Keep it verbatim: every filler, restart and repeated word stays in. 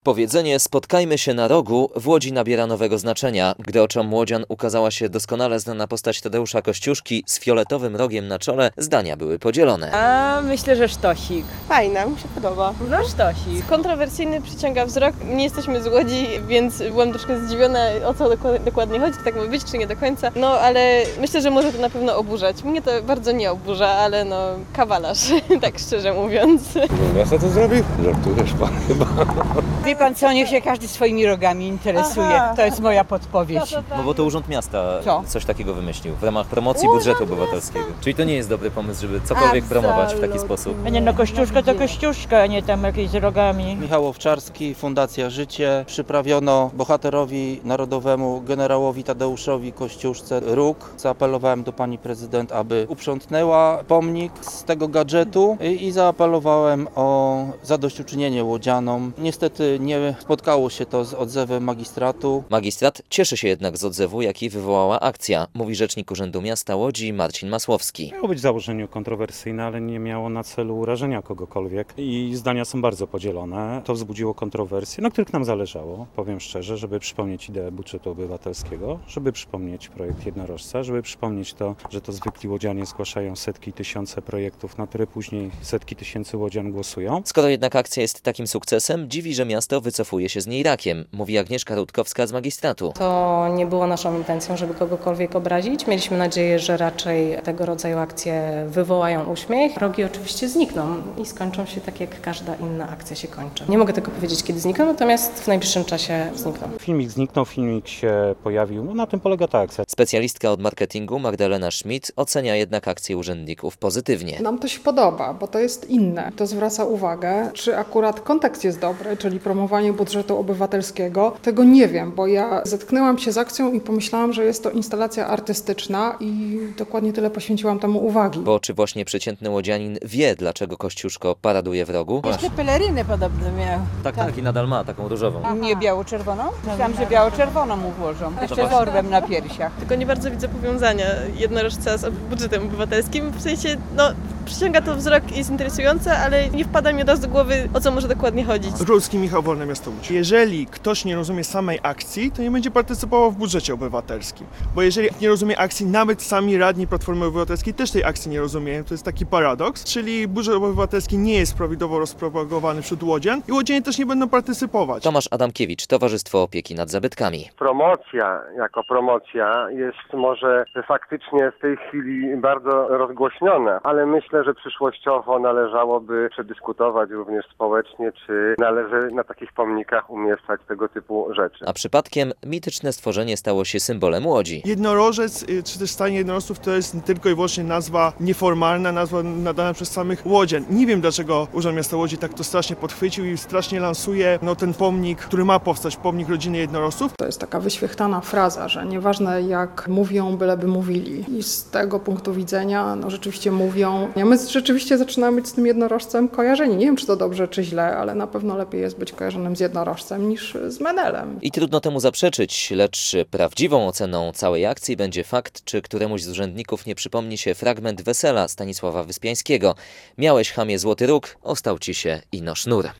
Powiedzenie „spotkajmy się na rogu” w Łodzi nabiera nowego znaczenia, gdy oczom łodzian ukazała się doskonale znana postać Tadeusza Kościuszki z fioletowym rogiem na czole, zdania były podzielone. A myślę, że sztosik. Fajna, mi się podoba. No sztosik. Kontrowersyjny, przyciąga wzrok. Nie jesteśmy z Łodzi, więc byłam troszkę zdziwiona, o co dokładnie chodzi, czy tak ma być, czy nie do końca. No ale myślę, że może to na pewno oburzać. Mnie to bardzo nie oburza, ale no kawalarz, tak szczerze mówiąc. Miasta to zrobił? Żartujesz pan chyba. Wie pan co, niech się każdy swoimi rogami interesuje. Aha. To jest moja podpowiedź. No bo to Urząd Miasta Co? coś takiego wymyślił w ramach promocji budżetu obywatelskiego. Czyli to nie jest dobry pomysł, żeby cokolwiek promować w taki sposób. A nie no, Kościuszka to Kościuszka, a nie tam jakieś z rogami. Michał Owczarski, Fundacja Życie. Przyprawiono bohaterowi narodowemu, generałowi Tadeuszowi Kościuszce róg. Zaapelowałem do pani prezydent, aby uprzątnęła pomnik z tego gadżetu i, i zaapelowałem o zadośćuczynienie łodzianom. Niestety nie spotkało się to z odzewem magistratu. Magistrat cieszy się jednak z odzewu, jaki wywołała akcja, mówi rzecznik Urzędu Miasta Łodzi Marcin Masłowski. Miało być w założeniu kontrowersyjne, ale nie miało na celu urażenia kogokolwiek i zdania są bardzo podzielone. To wzbudziło kontrowersje, na których nam zależało, powiem szczerze, żeby przypomnieć ideę budżetu obywatelskiego, żeby przypomnieć projekt jednorożca, żeby przypomnieć to, że to zwykli łodzianie zgłaszają setki, tysiące projektów, na które później setki tysięcy łodzian głosują. Skoro jednak akcja jest takim sukcesem, dziwi, że miasto wycofuje się z niej rakiem, mówi Agnieszka Rutkowska z magistratu. To nie było naszą intencją, żeby kogokolwiek obrazić. Mieliśmy nadzieję, że raczej tego rodzaju akcje wywołają uśmiech. Rogi oczywiście znikną i skończą się tak, jak każda inna akcja się kończy. Nie mogę tego powiedzieć, kiedy znikną, natomiast w najbliższym czasie znikną. Filmik zniknął, filmik się pojawił, no na tym polega ta akcja. Specjalistka od marketingu Magdalena Schmidt ocenia jednak akcję urzędników pozytywnie. Nam to się podoba, bo to jest inne. To zwraca uwagę, czy akurat kontekst jest dobry, czyli promowanie budżetu obywatelskiego. Tego nie wiem, bo ja zetknęłam się z akcją i pomyślałam, że jest to instalacja artystyczna i dokładnie tyle poświęciłam temu uwagi. Bo czy właśnie przeciętny łodzianin wie, dlaczego Kościuszko paraduje w rogu? Jeszcze pelerynę podobno miał. Tak, tak, i nadal ma taką różową. Nie biało-czerwoną? Myślałam, że biało-czerwoną mu włożą. Jeszcze z właśnie. orbem na piersiach. Tylko nie bardzo widzę powiązania jednorożca z budżetem obywatelskim. W sensie, no, przyciąga to wzrok i jest interesujące, ale nie wpada mi od razu do głowy, o co może dokładnie chodzić. Żulski Michał, Wolne Miasto Łódź. Jeżeli ktoś nie rozumie samej akcji, to nie będzie partycypował w budżecie obywatelskim. Bo jeżeli nie rozumie akcji, nawet sami radni Platformy Obywatelskiej też tej akcji nie rozumieją. To jest taki paradoks. Czyli budżet obywatelski nie jest prawidłowo rozpropagowany wśród łodzian i łodzianie też nie będą partycypować. Tomasz Adamkiewicz, Towarzystwo Opieki nad Zabytkami. Promocja jako promocja jest może faktycznie w tej chwili bardzo rozgłośniona, ale myślę, że przyszłościowo należałoby przedyskutować również społecznie, czy należy na takich pomnikach umieszczać tego typu rzeczy. A przypadkiem mityczne stworzenie stało się symbolem Łodzi. Jednorożec, y, czy też stajnie jednorożców to jest tylko i wyłącznie nazwa nieformalna, nazwa nadana przez samych łodzian. Nie wiem, dlaczego Urząd Miasta Łodzi tak to strasznie podchwycił i strasznie lansuje no, ten pomnik, który ma powstać, pomnik rodziny jednorożców. To jest taka wyświechtana fraza, że nieważne jak mówią, byleby mówili. I z tego punktu widzenia no, rzeczywiście mówią. Ja my rzeczywiście zaczynamy być z tym jednorożcem kojarzeni. Nie wiem, czy to dobrze, czy źle, ale na pewno lepiej jest być kojarzonym z jednorożcem niż z Menelem. I trudno temu zaprzeczyć, lecz prawdziwą oceną całej akcji będzie fakt, czy któremuś z urzędników nie przypomni się fragment wesela Stanisława Wyspiańskiego. Miałeś, chamie, złoty róg, ostał ci się ino sznur.